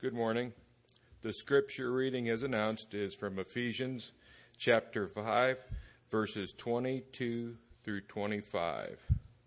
Good morning. The scripture reading as announced is from Ephesians chapter 5, verses 22 through 25.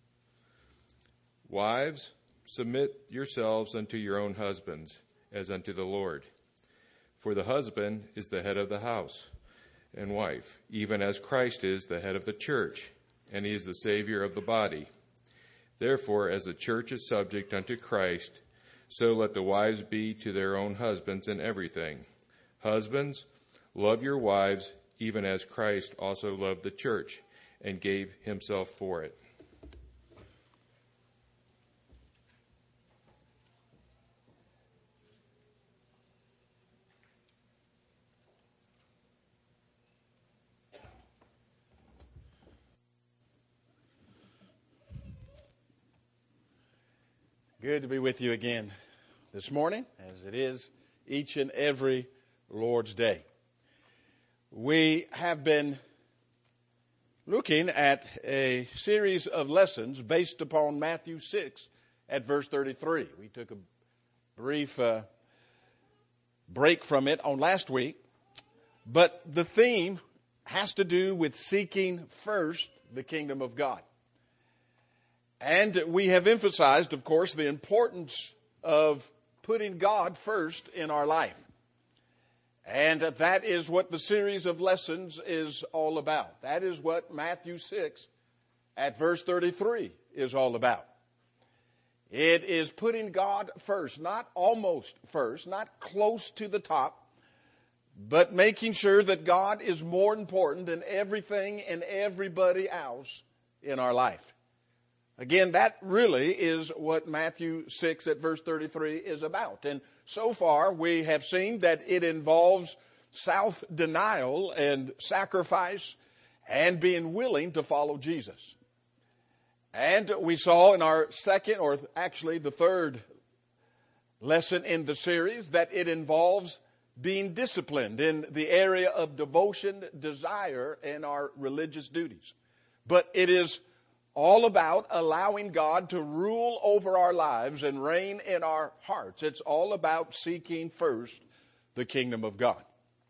Wives, submit yourselves unto your own husbands, as unto the Lord. For the husband is the head of the house and wife, even as Christ is the head of the church, and he is the Savior of the body. Therefore, as the church is subject unto Christ, so let the wives be to their own husbands in everything. Husbands, love your wives, even as Christ also loved the church and gave himself for it. Good to be with you again this morning, as it is each and every Lord's Day. We have been looking at a series of lessons based upon Matthew 6 at verse 33. We took a brief break from it on last week, but the theme has to do with seeking first the kingdom of God. And we have emphasized, of course, the importance of putting God first in our life. And that is what the series of lessons is all about. That is what Matthew 6 at verse 33 is all about. It is putting God first, not almost first, not close to the top, but making sure that God is more important than everything and everybody else in our life. Again, that really is what Matthew 6 at verse 33 is about. And so far, we have seen that it involves self-denial and sacrifice and being willing to follow Jesus. And we saw in our second, or actually the third lesson in the series, that it involves being disciplined in the area of devotion, desire, and our religious duties. But it is all about allowing God to rule over our lives and reign in our hearts. It's all about seeking first the kingdom of God.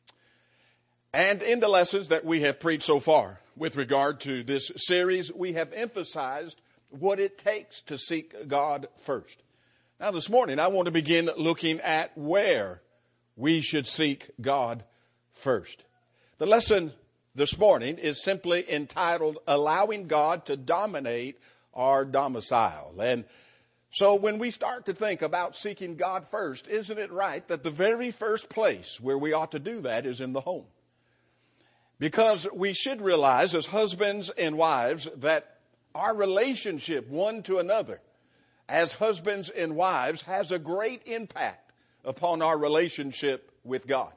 And in the lessons that we have preached so far with regard to this series, we have emphasized what it takes to seek God first. Now this morning, I want to begin looking at where we should seek God first. The lesson this morning is simply entitled, Allowing God to Dominate Our Domicile. And so when we start to think about seeking God first, isn't it right that the very first place where we ought to do that is in the home? Because we should realize as husbands and wives that our relationship one to another as husbands and wives has a great impact upon our relationship with God.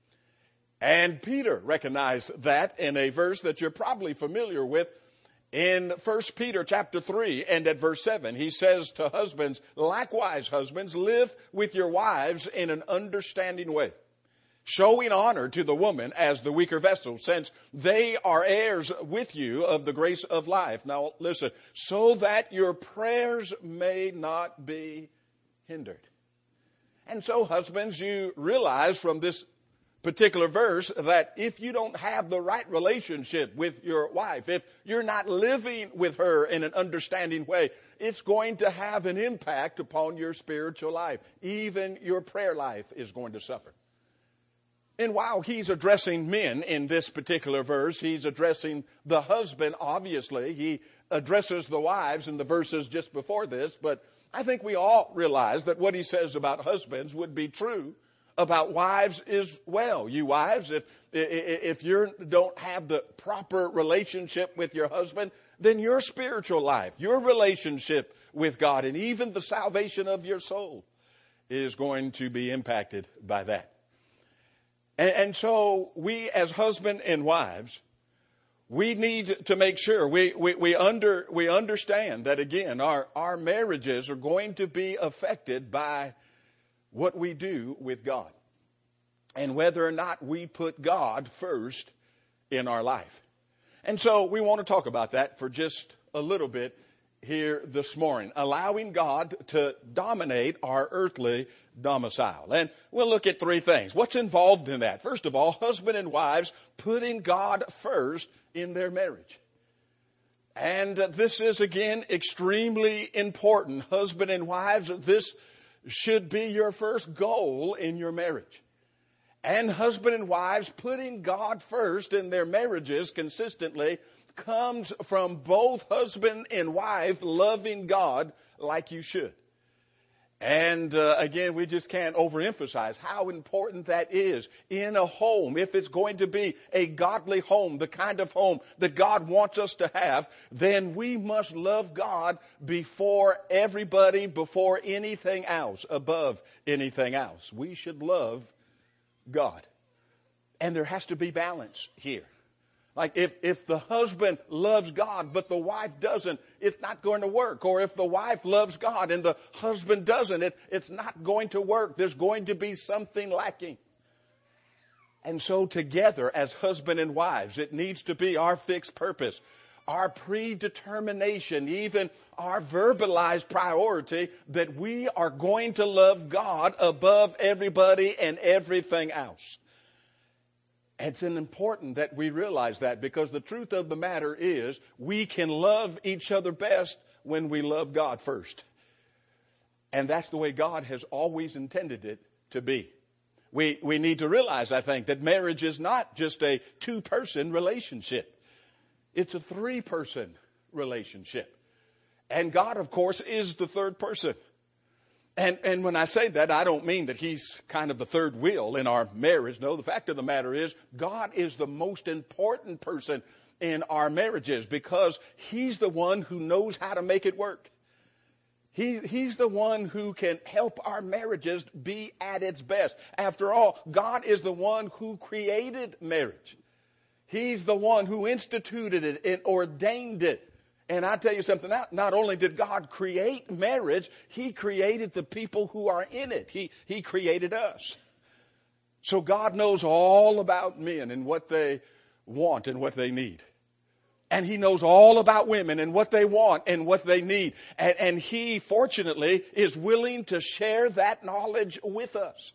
And Peter recognized that in a verse that you're probably familiar with in 1 Peter chapter 3 and at verse 7. He says to husbands, likewise, husbands, live with your wives in an understanding way, showing honor to the woman as the weaker vessel, since they are heirs with you of the grace of life. Now listen, so that your prayers may not be hindered. And so husbands, you realize from this particular verse that if you don't have the right relationship with your wife, if you're not living with her in an understanding way, it's going to have an impact upon your spiritual life. Even your prayer life is going to suffer. And while he's addressing men in this particular verse, he's addressing the husband, obviously. He addresses the wives in the verses just before this, but I think we all realize that what he says about husbands would be true about wives as well. You wives, if you don't have the proper relationship with your husband, then your spiritual life, your relationship with God, and even the salvation of your soul is going to be impacted by that. And so we as husband and wives, we need to make sure we understand that, again, our marriages are going to be affected by what we do with God and whether or not we put God first in our life. And so we want to talk about that for just a little bit here this morning, allowing God to dominate our earthly domicile. And we'll look at three things. What's involved in that? First of all, husband and wives putting God first in their marriage. And this is, again, extremely important. Husband and wives, this should be your first goal in your marriage. And husband and wives putting God first in their marriages consistently comes from both husband and wife loving God like you should. And again, we just can't overemphasize how important that is in a home. If it's going to be a godly home, the kind of home that God wants us to have, then we must love God before everybody, before anything else, above anything else. We should love God. And there has to be balance here. Like if the husband loves God but the wife doesn't, it's not going to work. Or if the wife loves God and the husband doesn't, it's not going to work. There's going to be something lacking. And so together as husband and wives, it needs to be our fixed purpose, our predetermination, even our verbalized priority that we are going to love God above everybody and everything else. It's important that we realize that, because the truth of the matter is we can love each other best when we love God first. And that's the way God has always intended it to be. We need to realize, I think, that marriage is not just a two-person relationship. It's a three-person relationship. And God, of course, is the third person. And when I say that, I don't mean that He's kind of the third wheel in our marriage. No, the fact of the matter is God is the most important person in our marriages, because He's the one who knows how to make it work. He's the one who can help our marriages be at its best. After all, God is the one who created marriage. He's the one who instituted it and ordained it. And I tell you something, not only did God create marriage, He created the people who are in it. He created us. So God knows all about men and what they want and what they need. And He knows all about women and what they want and what they need. And He, fortunately, is willing to share that knowledge with us.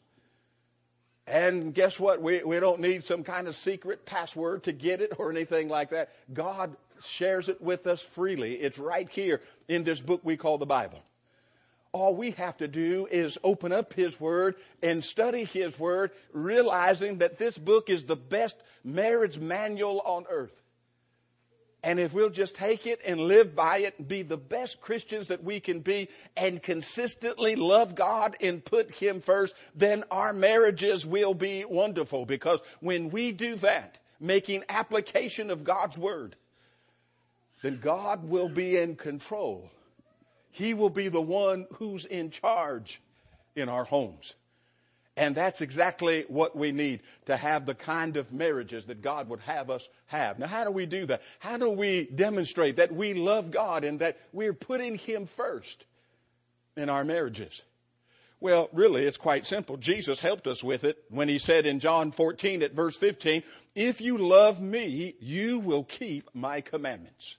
And guess what? We don't need some kind of secret password to get it or anything like that. God shares it with us freely. It's right here in this book we call the Bible. All we have to do is open up His Word and study His Word, realizing that this book is the best marriage manual on earth. And if we'll just take it and live by it and be the best Christians that we can be and consistently love God and put Him first, then our marriages will be wonderful. Because when we do that, making application of God's Word, then God will be in control. He will be the one who's in charge in our homes. And that's exactly what we need to have the kind of marriages that God would have us have. Now, how do we do that? How do we demonstrate that we love God and that we're putting Him first in our marriages? Well, really, it's quite simple. Jesus helped us with it when He said in John 14 at verse 15, "If you love me, you will keep my commandments."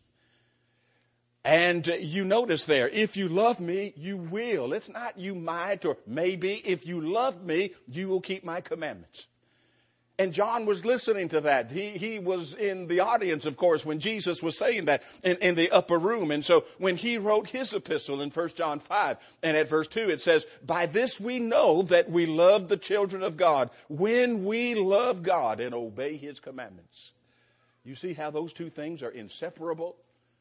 And you notice there, if you love me, you will. It's not you might or maybe. If you love me, you will keep my commandments. And John was listening to that. He was in the audience, of course, when Jesus was saying that in the upper room. And so when he wrote his epistle in 1 John 5 and at verse 2, it says, "By this we know that we love the children of God, when we love God and obey His commandments." You see how those two things are inseparable?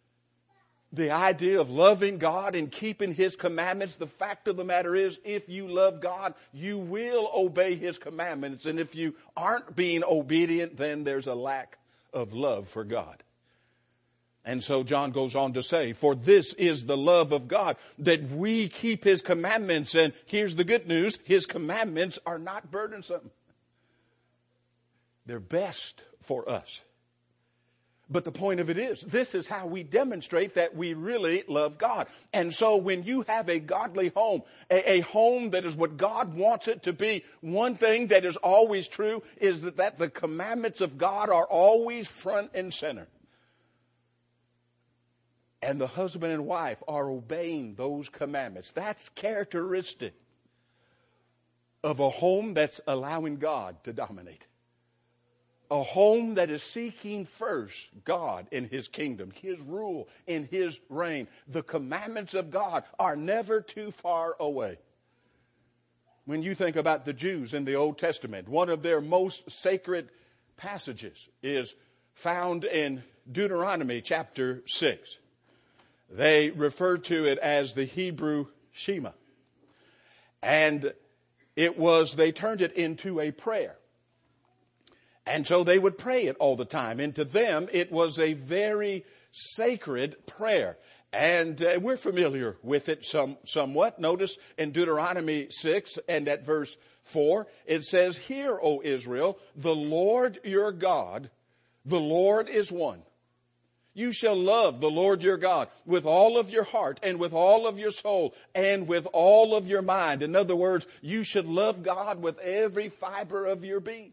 The idea of loving God and keeping His commandments, the fact of the matter is, if you love God, you will obey His commandments. And if you aren't being obedient, then there's a lack of love for God. And so John goes on to say, "For this is the love of God, that we keep His commandments." And here's the good news, His commandments are not burdensome. They're best for us. But the point of it is, this is how we demonstrate that we really love God. And so when you have a godly home, a home that is what God wants it to be, one thing that is always true is that the commandments of God are always front and center. And the husband and wife are obeying those commandments. That's characteristic of a home that's allowing God to dominate. A home that is seeking first God in His kingdom, His rule, in His reign. The commandments of God are never too far away. When you think about the Jews in the Old Testament, one of their most sacred passages is found in Deuteronomy chapter 6. They refer to it as the Hebrew Shema. And they turned it into a prayer. And so they would pray it all the time. And to them, it was a very sacred prayer. And we're familiar with it somewhat. Notice in Deuteronomy 6 and at verse 4, it says, "Hear, O Israel, the Lord your God, the Lord is one. You shall love the Lord your God with all of your heart and with all of your soul and with all of your mind." In other words, you should love God with every fiber of your being.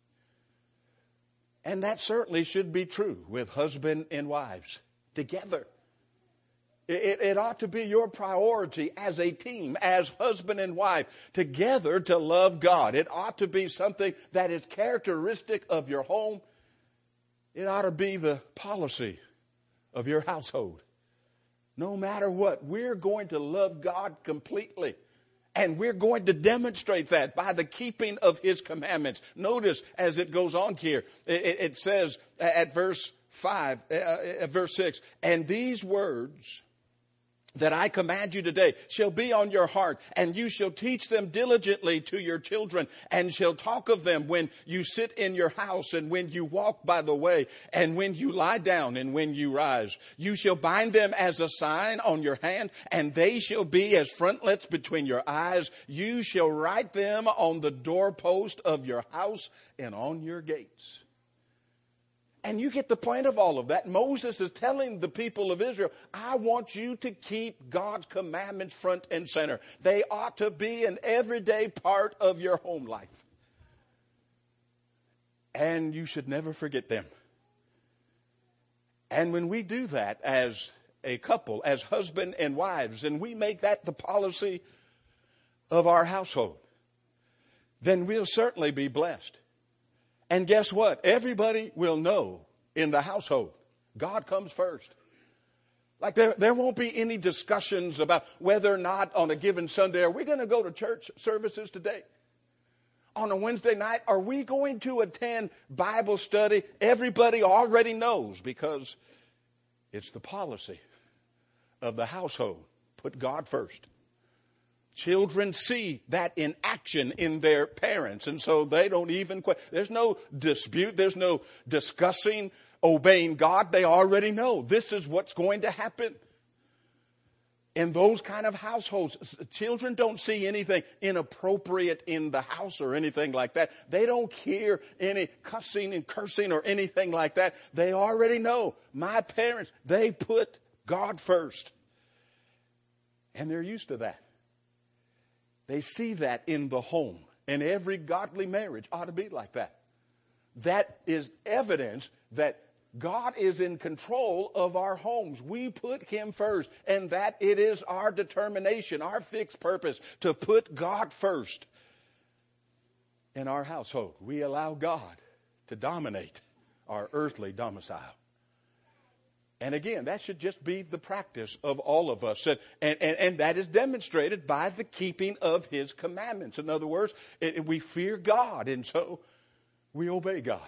And that certainly should be true with husband and wives together. It ought to be your priority as a team, as husband and wife, together to love God. It ought to be something that is characteristic of your home. It ought to be the policy of your household. No matter what, we're going to love God completely. And we're going to demonstrate that by the keeping of His commandments. Notice as it goes on here, it says at verse 6, "And these words that I command you today shall be on your heart, and you shall teach them diligently to your children, and shall talk of them when you sit in your house, and when you walk by the way, and when you lie down, and when you rise. You shall bind them as a sign on your hand, and they shall be as frontlets between your eyes. You shall write them on the doorpost of your house and on your gates." And you get the point of all of that. Moses is telling the people of Israel, I want you to keep God's commandments front and center. They ought to be an everyday part of your home life. And you should never forget them. And when we do that as a couple, as husband and wives, and we make that the policy of our household, then we'll certainly be blessed. And guess what? Everybody will know in the household, God comes first. Like there won't be any discussions about whether or not on a given Sunday, are we going to go to church services today? On a Wednesday night, are we going to attend Bible study? Everybody already knows because it's the policy of the household. Put God first. Children see that in action in their parents, and so they don't even question. There's no dispute. There's no discussing obeying God. They already know this is what's going to happen. In those kind of households, children don't see anything inappropriate in the house or anything like that. They don't hear any cussing and cursing or anything like that. They already know my parents, they put God first. And they're used to that. They see that in the home. And every godly marriage ought to be like that. That is evidence that God is in control of our homes. We put Him first. And that it is our determination, our fixed purpose to put God first in our household. We allow God to dominate our earthly domicile. And again, that should just be the practice of all of us. And that is demonstrated by the keeping of His commandments. In other words, we fear God, and so we obey God.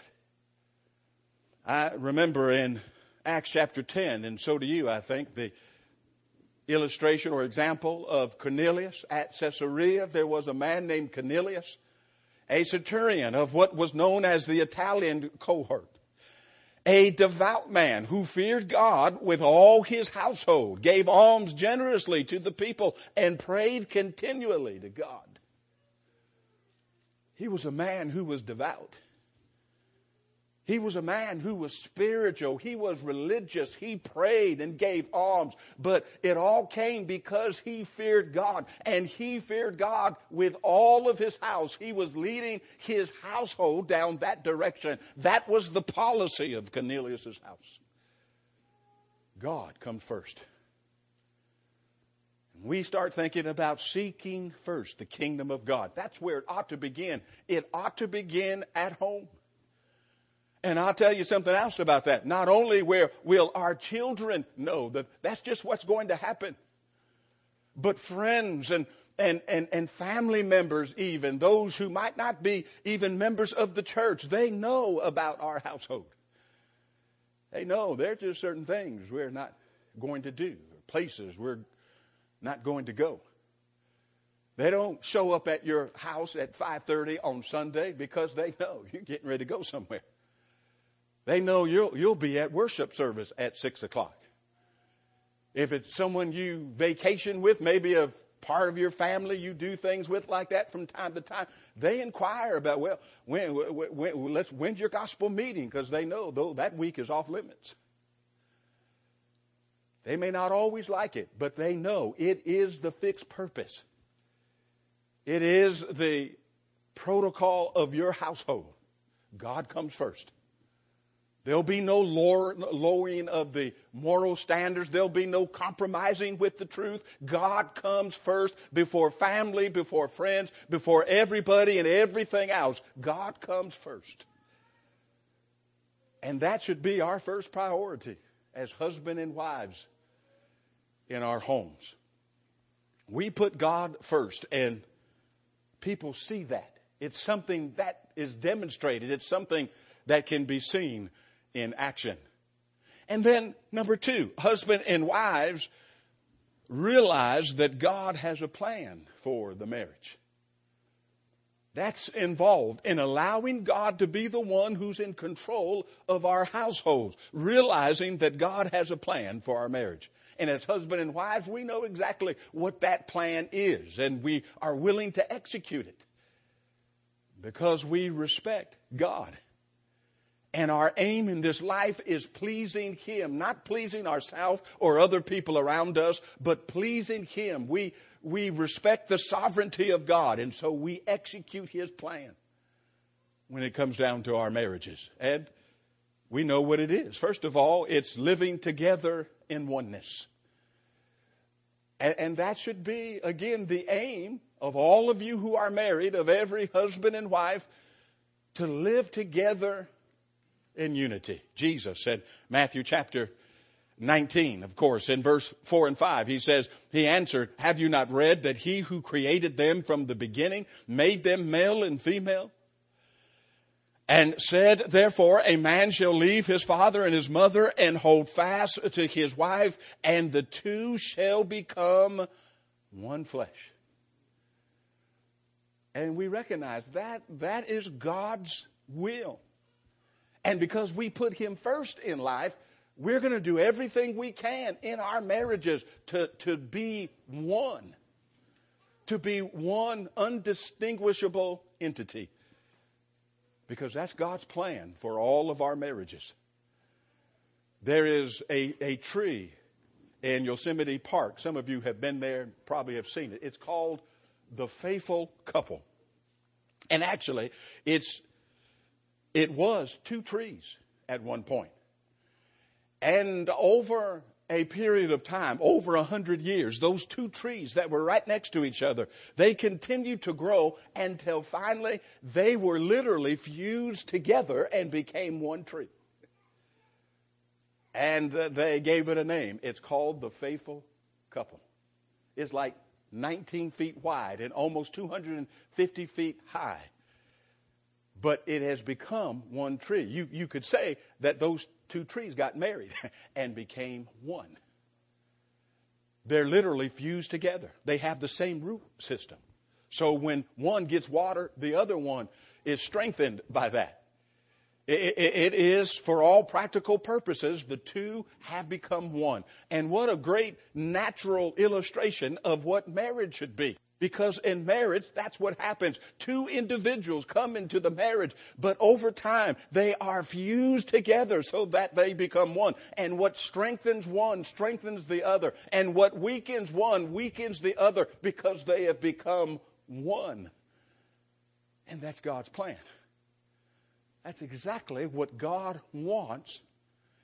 I remember in Acts chapter 10, and so do you, I think, the illustration or example of Cornelius. At Caesarea, there was a man named Cornelius, a centurion of what was known as the Italian cohort. A devout man who feared God with all his household, gave alms generously to the people, and prayed continually to God. He was a man who was devout. He was a man who was spiritual. He was religious. He prayed and gave alms. But it all came because he feared God. And he feared God with all of his house. He was leading his household down that direction. That was the policy of Cornelius' house. God comes first. We start thinking about seeking first the kingdom of God. That's where it ought to begin. It ought to begin at home. And I'll tell you something else about that. Not only where will our children know that that's just what's going to happen, but friends and family members, even those who might not be even members of the church, they know about our household. They know there are just certain things we're not going to do, places we're not going to go. They don't show up at your house at 5:30 on Sunday because they know you're getting ready to go somewhere. They know you'll be at worship service at 6 o'clock. If it's someone you vacation with, maybe a part of your family you do things with like that from time to time, they inquire about, well, when's your gospel meeting? Because they know, though, that week is off limits. They may not always like it, but they know it is the fixed purpose. It is the protocol of your household. God comes first. There'll be no lowering of the moral standards. There'll be no compromising with the truth. God comes first before family, before friends, before everybody and everything else. God comes first. And that should be our first priority as husband and wives in our homes. We put God first, and people see that. It's something that is demonstrated. It's something that can be seen in action. And then, number 2, husband and wives realize that God has a plan for the marriage. That's involved in allowing God to be the one who's in control of our households, realizing that God has a plan for our marriage. And as husband and wives, we know exactly what that plan is, and we are willing to execute it because we respect God. And our aim in this life is pleasing Him, not pleasing ourselves or other people around us, but pleasing Him. We respect the sovereignty of God, and so we execute His plan when it comes down to our marriages. And we know what it is. First of all, it's living together in oneness. And that should be, again, the aim of all of you who are married, of every husband and wife, to live together in unity. Jesus said, Matthew chapter 19, of course, in verse 4 and 5, He answered, have you not read that He who created them from the beginning made them male and female? And said, therefore, a man shall leave his father and his mother and hold fast to his wife, and the two shall become one flesh. And we recognize that is God's will. And because we put Him first in life, we're going to do everything we can in our marriages to be one. To be one undistinguishable entity. Because that's God's plan for all of our marriages. There is a tree in Yosemite Park. Some of you have been there and probably have seen it. It's called the Faithful Couple. And actually, it was 2 trees at one point. And over a period of time, over 100 years, those 2 trees that were right next to each other, they continued to grow until finally they were literally fused together and became one tree. And they gave it a name. It's called the Faithful Couple. It's like 19 feet wide and almost 250 feet high. But it has become one tree. You could say that those 2 trees got married and became one. They're literally fused together. They have the same root system. So when one gets water, the other one is strengthened by that. It is, for all practical purposes, the 2 have become one. And what a great natural illustration of what marriage should be. Because in marriage, that's what happens. 2 individuals come into the marriage, but over time, they are fused together so that they become one. And what strengthens one strengthens the other. And what weakens one weakens the other because they have become one. And that's God's plan. That's exactly what God wants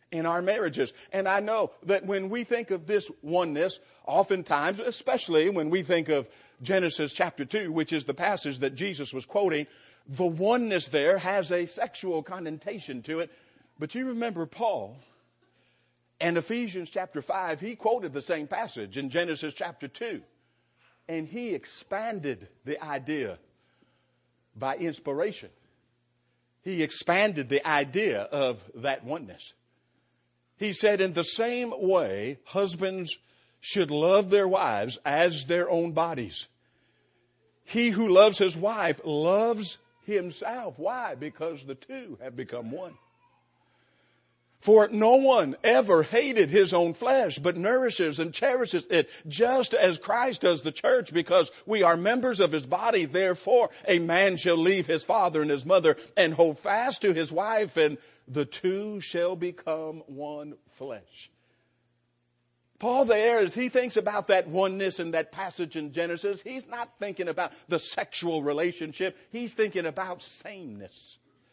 in our marriages. And I know that when we think of this oneness, oftentimes, especially when we think of Genesis chapter 2, which is the passage that Jesus was quoting, the oneness there has a sexual connotation to it. But you remember Paul and Ephesians chapter 5, he quoted the same passage in Genesis chapter 2. And he expanded the idea by inspiration. He expanded the idea of that oneness. He said, in the same way, husbands should love their wives as their own bodies. He who loves his wife loves himself. Why? Because the two have become one. For no one ever hated his own flesh, but nourishes and cherishes it, just as Christ does the church, because we are members of his body. Therefore, a man shall leave his father and his mother and hold fast to his wife, and the two shall become one flesh. Paul there, as he thinks about that oneness in that passage in Genesis, he's not thinking about the sexual relationship. He's thinking about sameness.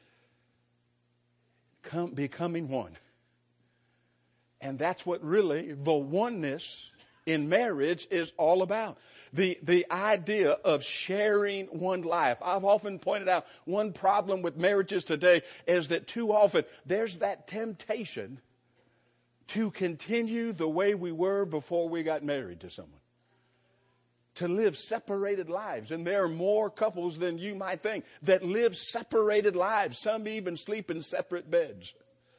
Becoming one. And that's what really the oneness in marriage is all about. The idea of sharing one life. I've often pointed out one problem with marriages today is that too often there's that temptation to continue the way we were before we got married to someone. To live separated lives. And there are more couples than you might think that live separated lives. Some even sleep in separate beds.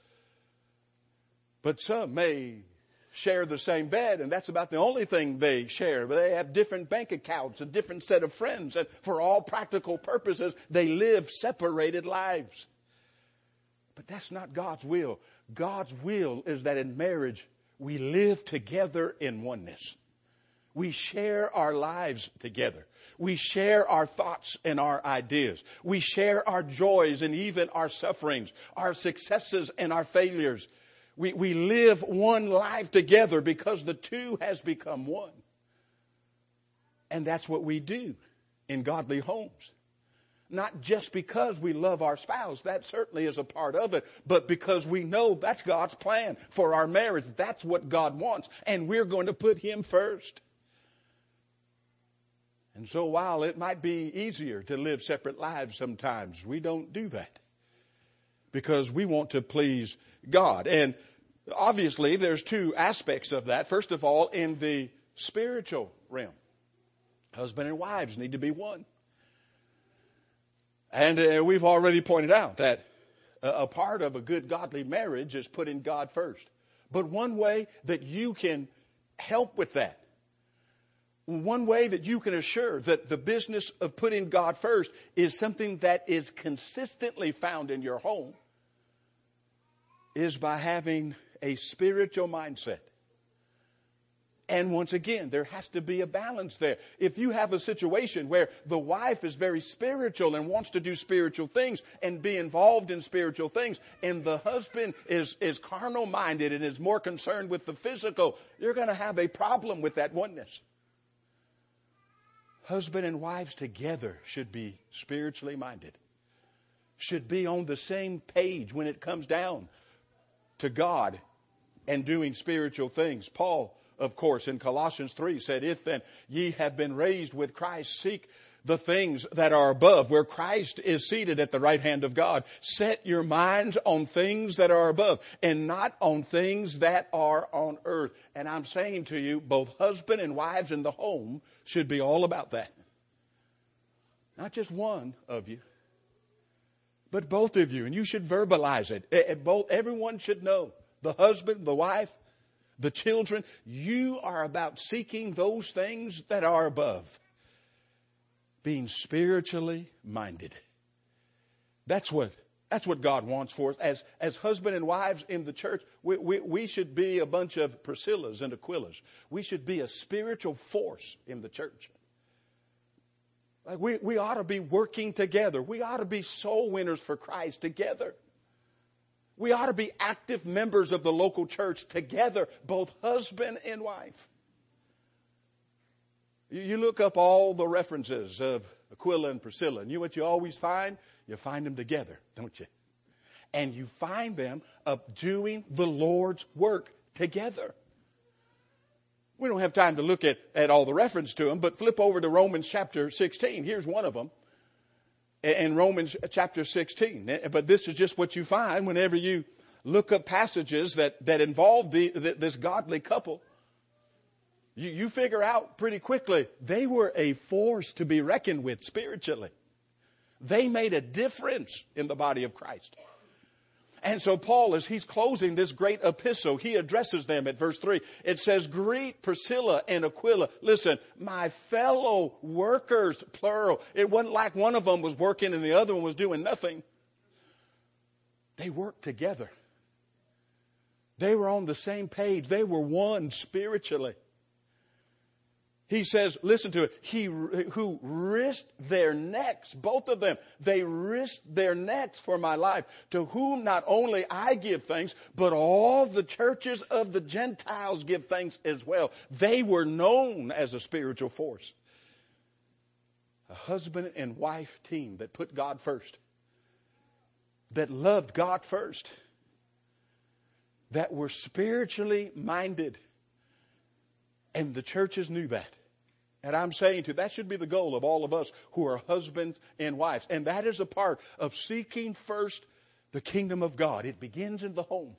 But some may share the same bed, and that's about the only thing they share. But they have different bank accounts, a different set of friends, and for all practical purposes, they live separated lives. But that's not God's will. God's will is that in marriage, we live together in oneness. We share our lives together. We share our thoughts and our ideas. We share our joys and even our sufferings, our successes and our failures. We live one life together because the two has become one. And that's what we do in godly homes. Not just because we love our spouse, that certainly is a part of it, but because we know that's God's plan for our marriage. That's what God wants, and we're going to put him first. And so while it might be easier to live separate lives sometimes, we don't do that because we want to please God. And obviously there's two aspects of that. First of all, in the spiritual realm, husband and wives need to be one. And we've already pointed out that a part of a good godly marriage is putting God first. But one way that you can help with that, one way that you can assure that the business of putting God first is something that is consistently found in your home is by having a spiritual mindset. And once again, there has to be a balance there. If you have a situation where the wife is very spiritual and wants to do spiritual things and be involved in spiritual things, and the husband is carnal-minded and is more concerned with the physical, you're going to have a problem with that oneness. Husband and wives together should be spiritually minded. Should be on the same page when it comes down to God and doing spiritual things. Paul, of course, in Colossians 3 said, if then ye have been raised with Christ, seek the things that are above, where Christ is seated at the right hand of God. Set your minds on things that are above and not on things that are on earth. And I'm saying to you, both husband and wives in the home should be all about that. Not just one of you, but both of you. And you should verbalize it. Everyone should know. The husband, the wife, the children. You are about seeking those things that are above. Being spiritually minded. That's what God wants for us. As husband and wives in the church, we should be a bunch of Priscillas and Aquillas. We should be a spiritual force in the church. Like we ought to be working together. We ought to be soul winners for Christ together. We ought to be active members of the local church together, both husband and wife. You look up all the references of Aquila and Priscilla, and you know what you always find? You find them together, don't you? And you find them doing the Lord's work together. We don't have time to look at all the reference to them, but flip over to Romans chapter 16. Here's one of them. In Romans chapter 16. But this is just what you find whenever you look up passages that involve this godly couple. You figure out pretty quickly they were a force to be reckoned with spiritually. They made a difference in the body of Christ. And so Paul, as he's closing this great epistle, he addresses them at verse 3. It says, greet Priscilla and Aquila. Listen, my fellow workers, plural. It wasn't like one of them was working and the other one was doing nothing. They worked together. They were on the same page. They were one spiritually. He says, listen to it, who risked their necks, both of them, they risked their necks for my life, to whom not only I give thanks, but all the churches of the Gentiles give thanks as well. They were known as a spiritual force. A husband and wife team that put God first, that loved God first, that were spiritually minded. And the churches knew that. And I'm saying to you, that should be the goal of all of us who are husbands and wives. And that is a part of seeking first the kingdom of God. It begins in the home.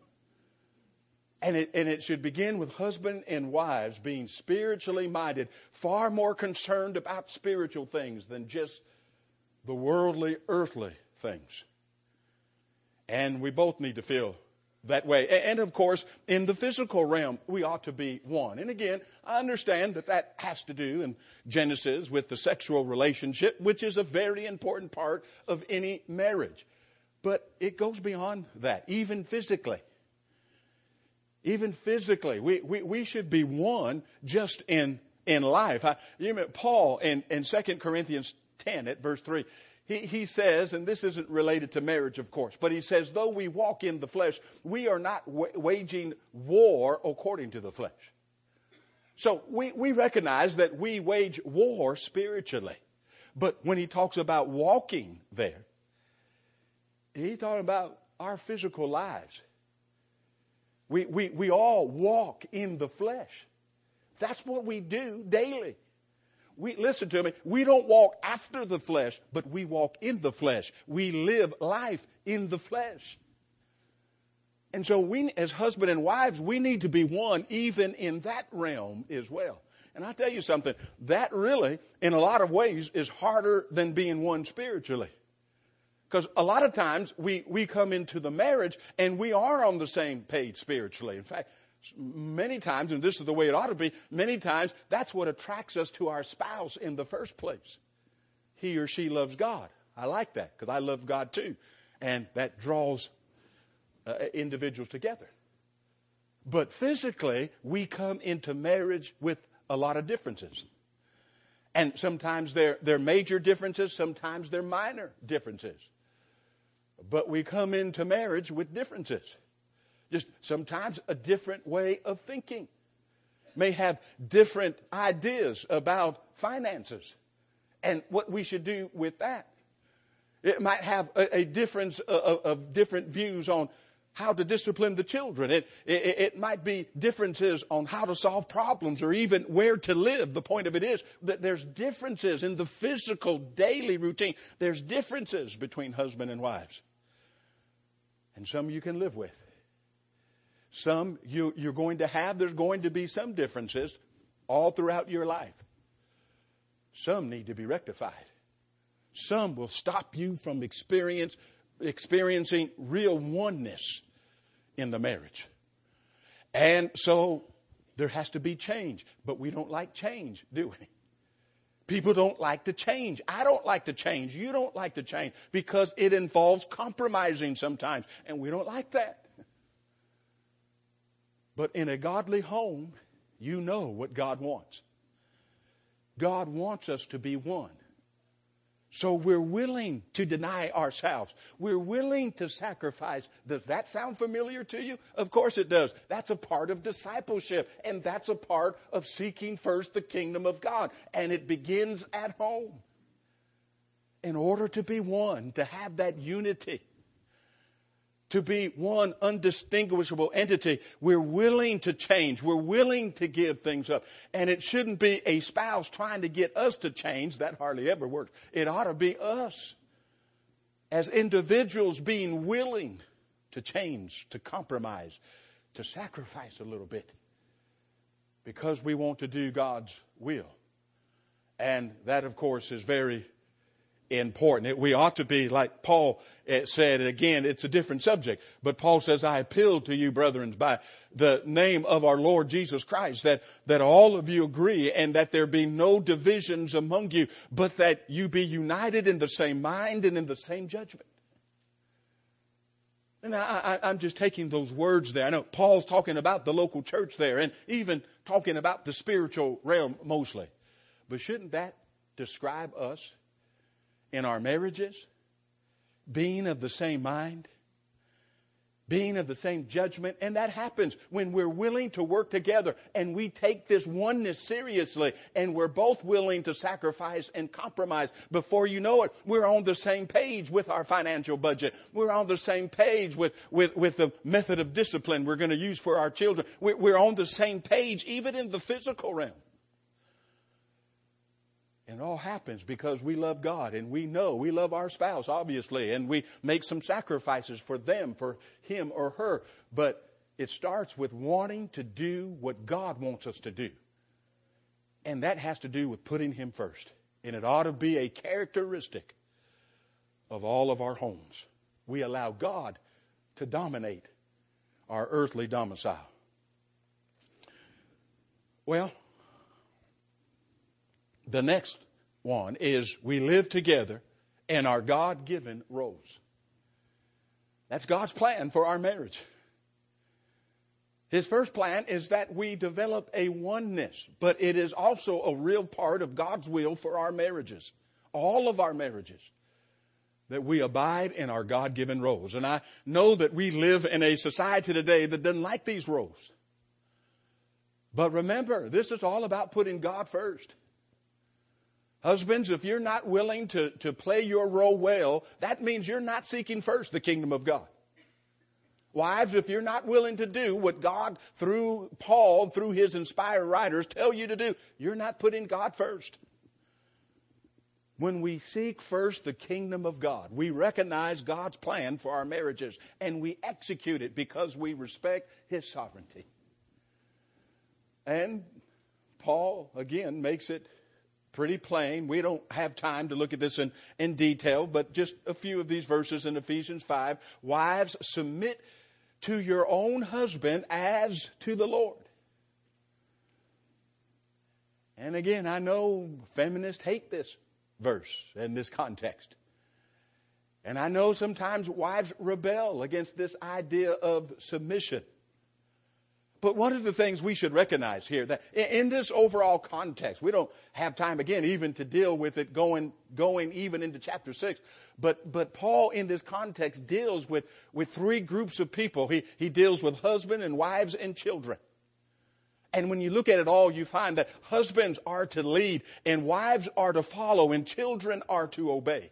And it should begin with husband and wives being spiritually minded, far more concerned about spiritual things than just the worldly, earthly things. And we both need to feel that way. And of course, in the physical realm, we ought to be one. And again, I understand that has to do in Genesis with the sexual relationship, which is a very important part of any marriage. But it goes beyond that, even physically. Even physically, we should be one just in life. Paul in 2 Corinthians 10 at verse 3, He says, and this isn't related to marriage, of course, but he says, though we walk in the flesh, we are not waging war according to the flesh. So we recognize that we wage war spiritually. But when he talks about walking there, he's talking about our physical lives. We all walk in the flesh. That's what we do daily. Listen to me, we don't walk after the flesh, but we walk in the flesh. We live life in the flesh. And so we, as husband and wives, we need to be one even in that realm as well. And I'll tell you something, that really, in a lot of ways, is harder than being one spiritually. Because a lot of times we come into the marriage and we are on the same page spiritually. In fact, many times, and this is the way it ought to be, many times that's what attracts us to our spouse in the first place. He or she loves God. I like that because I love God too. And that draws individuals together. But physically, we come into marriage with a lot of differences. And sometimes they're major differences, sometimes they're minor differences. But we come into marriage with differences. Just sometimes a different way of thinking. May have different ideas about finances and what we should do with that. It might have a difference of different views on how to discipline the children. It might be differences on how to solve problems or even where to live. The point of it is that there's differences in the physical daily routine. There's differences between husband and wives. And some you can live with. Some you're going to have, there's going to be some differences all throughout your life. Some need to be rectified. Some will stop you from experiencing real oneness in the marriage. And so there has to be change. But we don't like change, do we? People don't like to change. I don't like to change. You don't like to change because it involves compromising sometimes. And we don't like that. But in a godly home, you know what God wants. God wants us to be one. So we're willing to deny ourselves. We're willing to sacrifice. Does that sound familiar to you? Of course it does. That's a part of discipleship. And that's a part of seeking first the kingdom of God. And it begins at home. In order to be one, to have that unity. to be one undistinguishable entity. We're willing to change. We're willing to give things up. And it shouldn't be a spouse trying to get us to change. That hardly ever works. It ought to be us as individuals being willing to change, to compromise, to sacrifice a little bit because we want to do God's will. And that, of course, is very important. We ought to be, like Paul said, again, it's a different subject, but Paul says, I appeal to you, brethren, by the name of our Lord Jesus Christ, that all of you agree and that there be no divisions among you, but that you be united in the same mind and in the same judgment. And I'm just taking those words there. I know Paul's talking about the local church there and even talking about the spiritual realm mostly. But shouldn't that describe us in our marriages? Being of the same mind, being of the same judgment. And that happens when we're willing to work together and we take this oneness seriously and we're both willing to sacrifice and compromise. Before you know it, we're on the same page with our financial budget. We're on the same page with the method of discipline we're going to use for our children. We're on the same page even in the physical realm. And it all happens because we love God and we know we love our spouse, obviously, and we make some sacrifices for them, for him or her. But it starts with wanting to do what God wants us to do. And that has to do with putting Him first. And it ought to be a characteristic of all of our homes. We allow God to dominate our earthly domicile. Well, the next one is we live together in our God-given roles. That's God's plan for our marriage. His first plan is that we develop a oneness, but it is also a real part of God's will for our marriages, all of our marriages, that we abide in our God-given roles. And I know that we live in a society today that doesn't like these roles. But remember, this is all about putting God first. Husbands, if you're not willing to play your role well, that means you're not seeking first the kingdom of God. Wives, if you're not willing to do what God, through Paul, through his inspired writers, tell you to do, you're not putting God first. When we seek first the kingdom of God, we recognize God's plan for our marriages, and we execute it because we respect His sovereignty. And Paul, again, makes it pretty plain. We don't have time to look at this in detail, but just a few of these verses in Ephesians 5. Wives, submit to your own husband as to the Lord. And again, I know feminists hate this verse in this context. And I know sometimes wives rebel against this idea of submission. But one of the things we should recognize here, that in this overall context, we don't have time again even to deal with it going even into chapter 6. But Paul in this context deals with three groups of people. He deals with husbands and wives and children. And when you look at it all, you find that husbands are to lead and wives are to follow and children are to obey.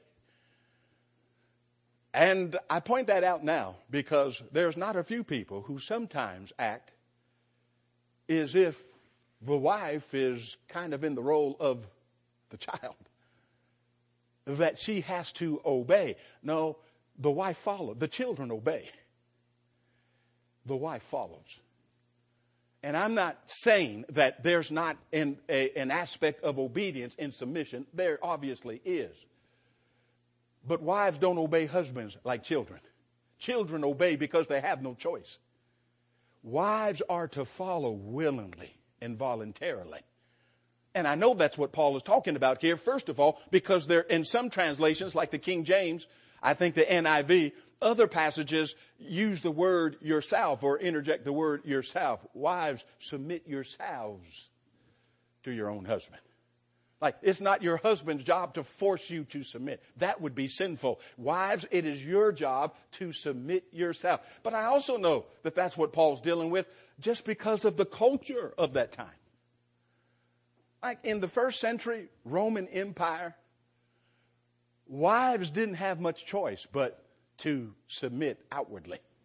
And I point that out now because there's not a few people who sometimes act as if the wife is kind of in the role of the child, that she has to obey. No, the wife follows. The children obey. The wife follows. And I'm not saying that there's not an aspect of obedience in submission. There obviously is. But wives don't obey husbands like children. Children obey because they have no choice. Wives are to follow willingly and voluntarily. And I know that's what Paul is talking about here, first of all, because there, in some translations, like the King James, I think the NIV, other passages use the word yourself or interject the word yourself. Wives, submit yourselves to your own husband. Like, it's not your husband's job to force you to submit. That would be sinful. Wives, it is your job to submit yourself. But I also know that that's what Paul's dealing with just because of the culture of that time. Like in the first century Roman Empire, wives didn't have much choice but to submit outwardly.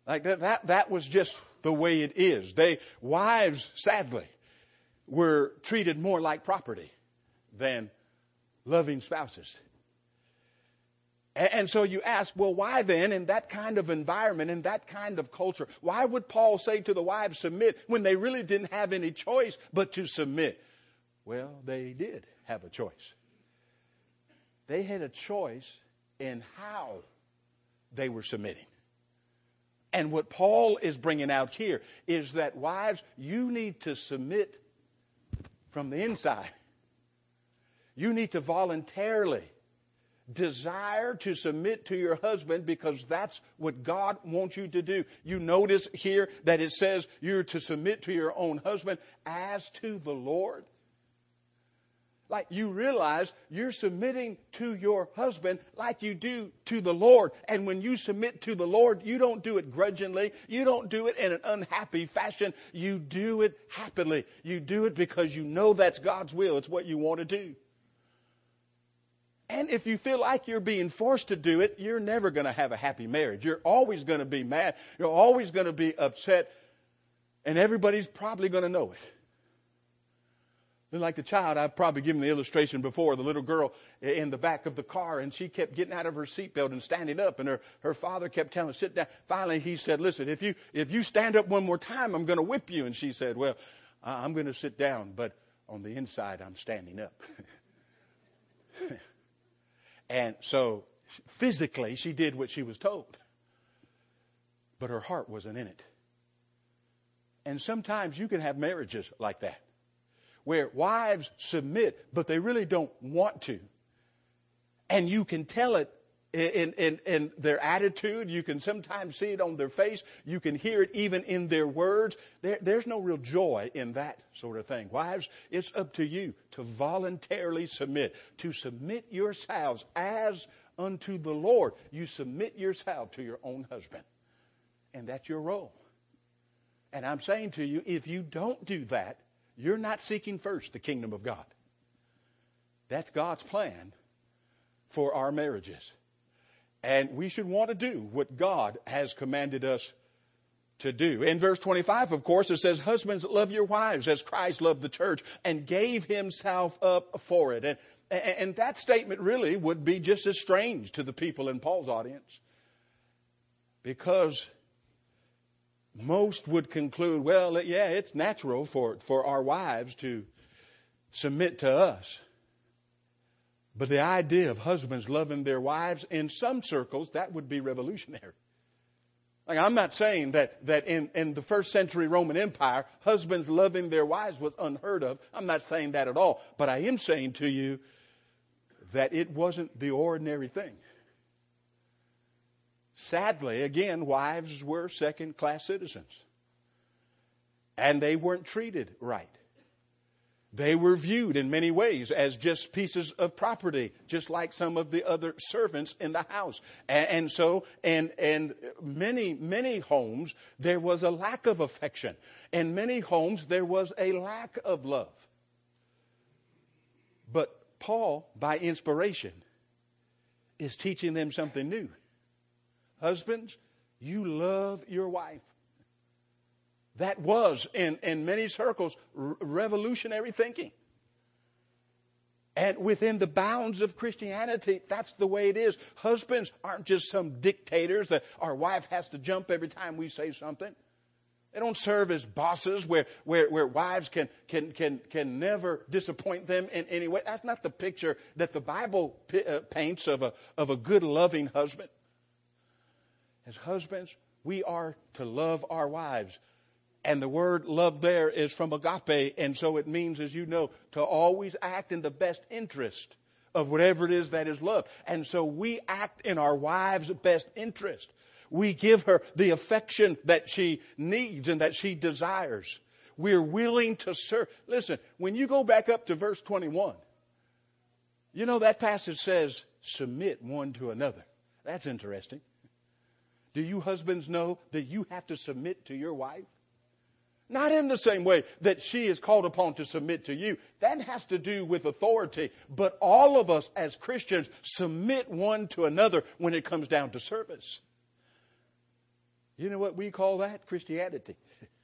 Like that was just the way it is. Wives, sadly, were treated more like property than loving spouses. And so you ask, well, why then, in that kind of environment, in that kind of culture, why would Paul say to the wives, submit, when they really didn't have any choice but to submit? Well, they did have a choice. They had a choice in how they were submitting. And what Paul is bringing out here is that, wives, you need to submit from the inside. You need to voluntarily desire to submit to your husband, because that's what God wants you to do. You notice here that it says you're to submit to your own husband as to the Lord. Like, you realize you're submitting to your husband like you do to the Lord. And when you submit to the Lord, you don't do it grudgingly. You don't do it in an unhappy fashion. You do it happily. You do it because you know that's God's will. It's what you want to do. And if you feel like you're being forced to do it, you're never going to have a happy marriage. You're always going to be mad. You're always going to be upset. And everybody's probably going to know it. Then, like the child, I've probably given the illustration before, the little girl in the back of the car, and she kept getting out of her seatbelt and standing up, and her father kept telling her, sit down. Finally, he said, listen, if you stand up one more time, I'm going to whip you. And she said, well, I'm going to sit down, but on the inside, I'm standing up. And so physically she did what she was told, but her heart wasn't in it. And sometimes you can have marriages like that, where wives submit, but they really don't want to. And you can tell it in their attitude. You can sometimes see it on their face. You can hear it even in their words. There's no real joy in that sort of thing. Wives, it's up to you to voluntarily submit, to submit yourselves as unto the Lord. You submit yourself to your own husband. And that's your role. And I'm saying to you, if you don't do that, you're not seeking first the kingdom of God. That's God's plan for our marriages. And we should want to do what God has commanded us to do. In verse 25, of course, it says, husbands, love your wives as Christ loved the church and gave himself up for it. And that statement really would be just as strange to the people in Paul's audience, because most would conclude, well, yeah, it's natural for our wives to submit to us. But the idea of husbands loving their wives, in some circles, that would be revolutionary. Like, I'm not saying that in the first century Roman Empire, husbands loving their wives was unheard of. I'm not saying that at all. But I am saying to you that it wasn't the ordinary thing. Sadly, again, wives were second-class citizens. And they weren't treated right. They were viewed in many ways as just pieces of property, just like some of the other servants in the house. And so, in many homes, there was a lack of affection. In many homes, there was a lack of love. But Paul, by inspiration, is teaching them something new. Husbands, you love your wife. That was, in many circles, revolutionary thinking. And within the bounds of Christianity, that's the way it is. Husbands aren't just some dictators that our wife has to jump every time we say something. They don't serve as bosses where wives can never disappoint them in any way. That's not the picture that the Bible paints of a good, loving husband. As husbands, we are to love our wives. And the word love there is from agape. And so it means, as you know, to always act in the best interest of whatever it is that is loved. And so we act in our wife's best interest. We give her the affection that she needs and that she desires. We're willing to serve. Listen, when you go back up to verse 21, you know that passage says, submit one to another. That's interesting. Do you husbands know that you have to submit to your wife? Not in the same way that she is called upon to submit to you. That has to do with authority. But all of us as Christians submit one to another when it comes down to service. You know what we call that? Christianity.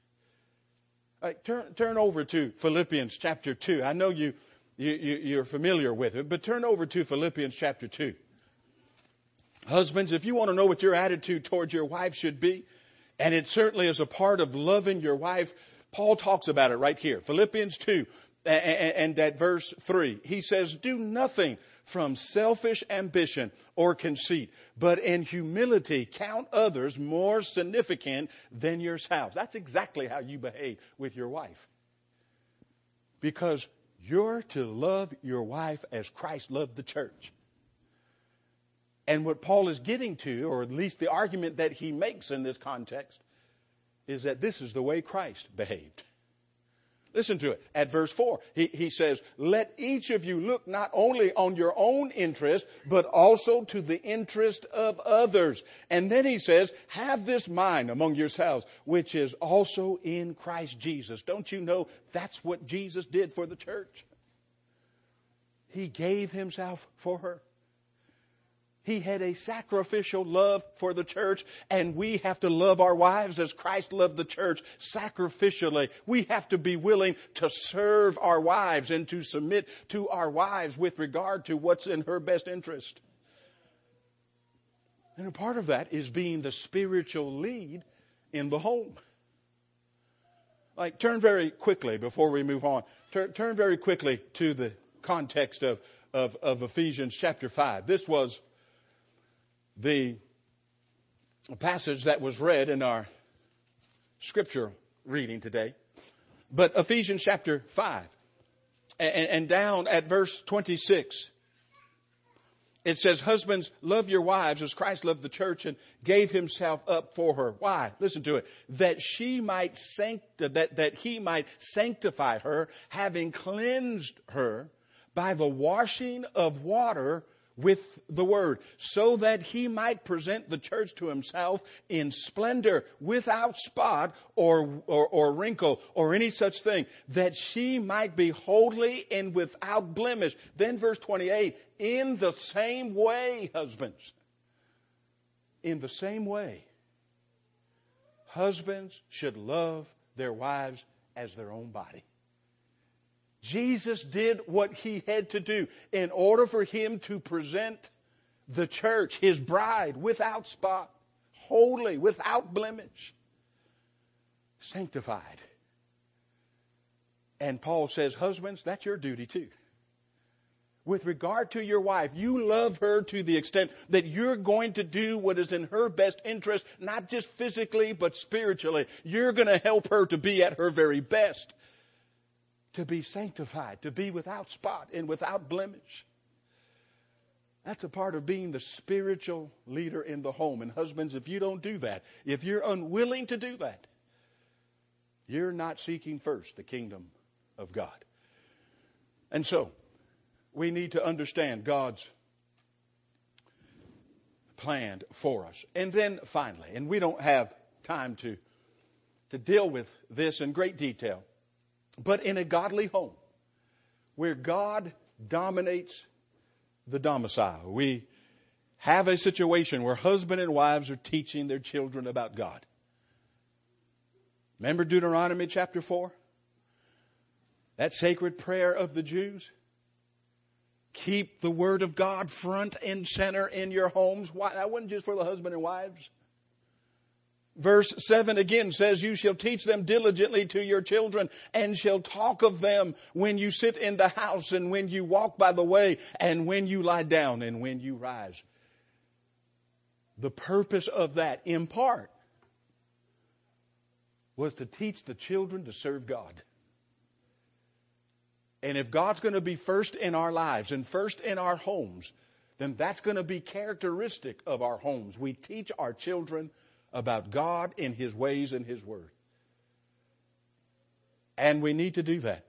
Turn over to Philippians chapter 2. I know you're familiar with it, but turn over to Philippians chapter 2. Husbands, if you want to know what your attitude towards your wife should be, and it certainly is a part of loving your wife, Paul talks about it right here. Philippians 2 and at verse 3. He says, do nothing from selfish ambition or conceit, but in humility count others more significant than yourselves. That's exactly how you behave with your wife. Because you're to love your wife as Christ loved the church. And what Paul is getting to, or at least the argument that he makes in this context, is that this is the way Christ behaved. Listen to it. At verse 4, he says, let each of you look not only on your own interest, but also to the interest of others. And then he says, have this mind among yourselves, which is also in Christ Jesus. Don't you know that's what Jesus did for the church? He gave himself for her. He had a sacrificial love for the church, and we have to love our wives as Christ loved the church sacrificially. We have to be willing to serve our wives and to submit to our wives with regard to what's in her best interest. And a part of that is being the spiritual lead in the home. Turn very quickly before we move on. Turn very quickly to the context of Ephesians chapter 5. This was the passage that was read in our scripture reading today. But Ephesians chapter 5 and down at verse 26, it says, husbands, love your wives as Christ loved the church and gave himself up for her. Why? Listen to it. That he might sanctify her, having cleansed her by the washing of water with the word, so that he might present the church to himself in splendor, without spot or wrinkle or any such thing, that she might be holy and without blemish. Then verse 28, in the same way, husbands, in the same way, husbands should love their wives as their own body. Jesus did what he had to do in order for him to present the church, his bride, without spot, holy, without blemish, sanctified. And Paul says, husbands, that's your duty too. With regard to your wife, you love her to the extent that you're going to do what is in her best interest, not just physically, but spiritually. You're going to help her to be at her very best. To be sanctified, to be without spot and without blemish. That's a part of being the spiritual leader in the home. And husbands, if you don't do that, if you're unwilling to do that, you're not seeking first the kingdom of God. And so, we need to understand God's plan for us. And then finally, and we don't have time to deal with this in great detail, but in a godly home, where God dominates the domicile, we have a situation where husband and wives are teaching their children about God. Remember Deuteronomy chapter 4? That sacred prayer of the Jews? Keep the word of God front and center in your homes. Why? That wasn't just for the husband and wives. Verse 7 again says, you shall teach them diligently to your children, and shall talk of them when you sit in the house, and when you walk by the way, and when you lie down, and when you rise. The purpose of that, in part, was to teach the children to serve God. And if God's going to be first in our lives and first in our homes, then that's going to be characteristic of our homes. We teach our children about God in his ways and his word. And we need to do that.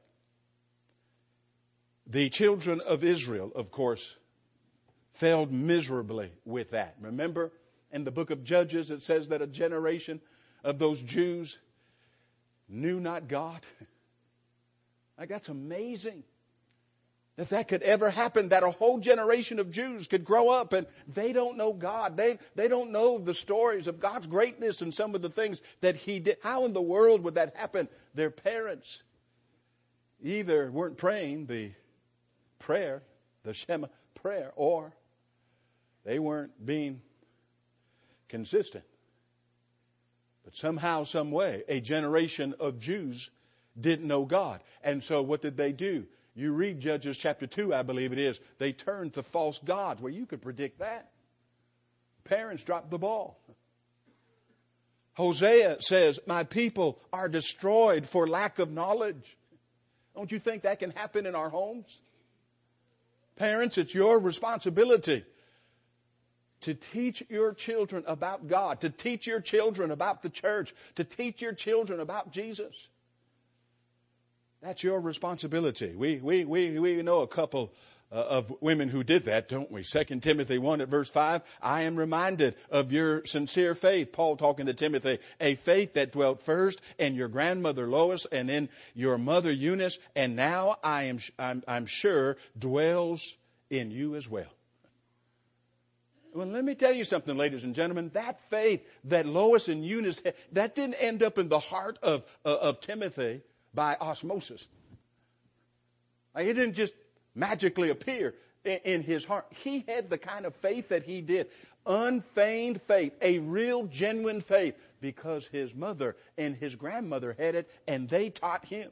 The children of Israel, of course, failed miserably with that. Remember, in the book of Judges, it says that a generation of those Jews knew not God. Like, that's amazing. that could ever happen, that a whole generation of Jews could grow up and they don't know God. They don't know the stories of God's greatness and some of the things that He did. How in the world would that happen? Their parents either weren't praying the prayer, the Shema prayer, or they weren't being consistent. But somehow, some way, a generation of Jews didn't know God. And so what did they do? You read Judges chapter 2, I believe it is. They turned to false gods. Well, you could predict that. Parents dropped the ball. Hosea says, my people are destroyed for lack of knowledge. Don't you think that can happen in our homes? Parents, it's your responsibility to teach your children about God, to teach your children about the church, to teach your children about Jesus. That's your responsibility. We know a couple of women who did that, don't we? 2 Timothy 1 at verse 5, I am reminded of your sincere faith. Paul talking to Timothy, a faith that dwelt first in your grandmother Lois and in your mother Eunice, and now I'm sure dwells in you as well. Well, let me tell you something, ladies and gentlemen. That faith that Lois and Eunice had, that didn't end up in the heart of Timothy by osmosis. Like, it didn't just magically appear in his heart. He had the kind of faith that he did. Unfeigned faith, a real genuine faith, because his mother and his grandmother had it and they taught him.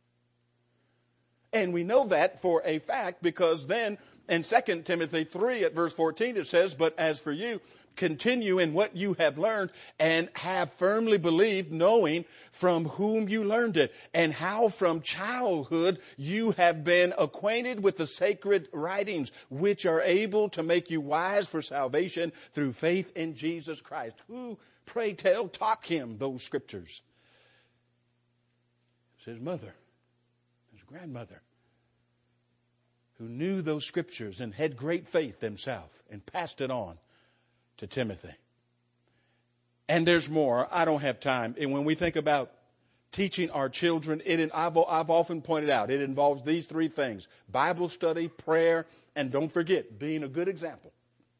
And we know that for a fact because then in 2 Timothy 3 at verse 14 it says, but as for you, continue in what you have learned and have firmly believed, knowing from whom you learned it, and how from childhood you have been acquainted with the sacred writings, which are able to make you wise for salvation through faith in Jesus Christ. Who, pray tell, taught him those scriptures? It's his mother, his grandmother, who knew those scriptures and had great faith themselves and passed it on to Timothy. And there's more. I don't have time. And when we think about teaching our children, I've often pointed out, it involves these three things: Bible study, prayer, and don't forget, being a good example.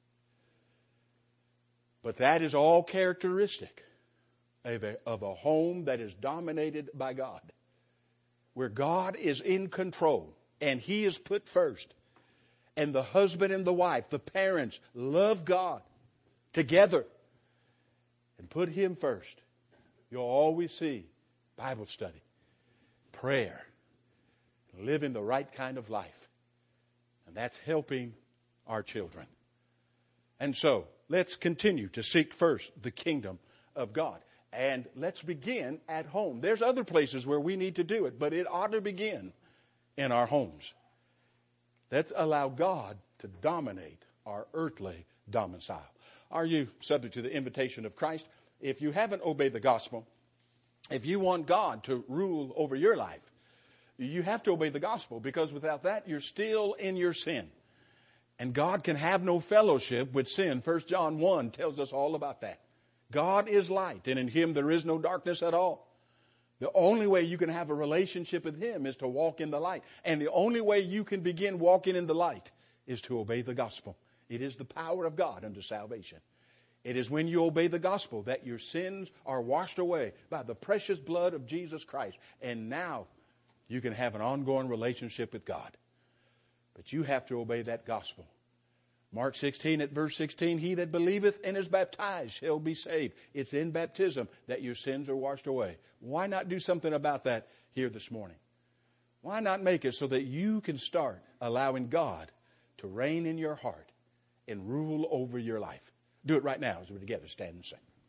But that is all characteristic of a home that is dominated by God, where God is in control and He is put first. And the husband and the wife, the parents, love God together and put Him first. You'll always see Bible study, prayer, living the right kind of life. And that's helping our children. And so, let's continue to seek first the kingdom of God. And let's begin at home. There's other places where we need to do it, but it ought to begin in our homes. Let's allow God to dominate our earthly domicile. Are you subject to the invitation of Christ? If you haven't obeyed the gospel, if you want God to rule over your life, you have to obey the gospel, because without that, you're still in your sin. And God can have no fellowship with sin. 1 John 1 tells us all about that. God is light, and in Him there is no darkness at all. The only way you can have a relationship with Him is to walk in the light. And the only way you can begin walking in the light is to obey the gospel. It is the power of God unto salvation. It is when you obey the gospel that your sins are washed away by the precious blood of Jesus Christ. And now you can have an ongoing relationship with God. But you have to obey that gospel. Mark 16 at verse 16, he that believeth and is baptized shall be saved. It's in baptism that your sins are washed away. Why not do something about that here this morning? Why not make it so that you can start allowing God to reign in your heart and rule over your life? Do it right now as we're together. Stand and sing.